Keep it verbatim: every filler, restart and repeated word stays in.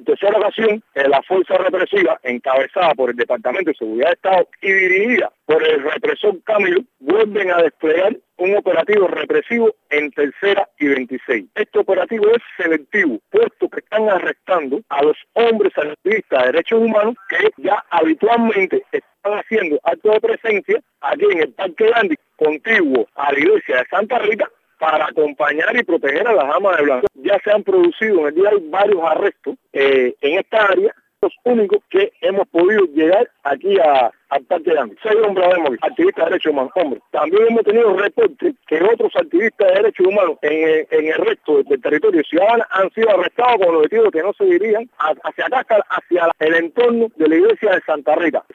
tercera ocasión, eh, la fuerza represiva, encabezada por el Departamento de Seguridad de Estado y dirigida por el represor Camilo, vuelven a desplegar un operativo represivo en Tercera y veintiséis. Este operativo es selectivo, puesto que están arrestando a los hombres activistas de derechos humanos que ya habitualmente están haciendo actos de presencia aquí en el Parque Gandhi, contiguo a la iglesia de Santa Rita, para acompañar y proteger a las damas de blanco. Ya se han producido en el día de hoy varios arrestos eh, en esta área, los únicos que hemos podido llegar aquí a, al Parque Gandhi. Seis hombres vemos, activistas de derechos humanos, hombres. También hemos tenido reportes que otros activistas de derechos humanos en, en el resto del territorio ciudadano han sido arrestados con el objetivo de que no se dirigían hacia acá, hacia el entorno de la iglesia de Santa Rita.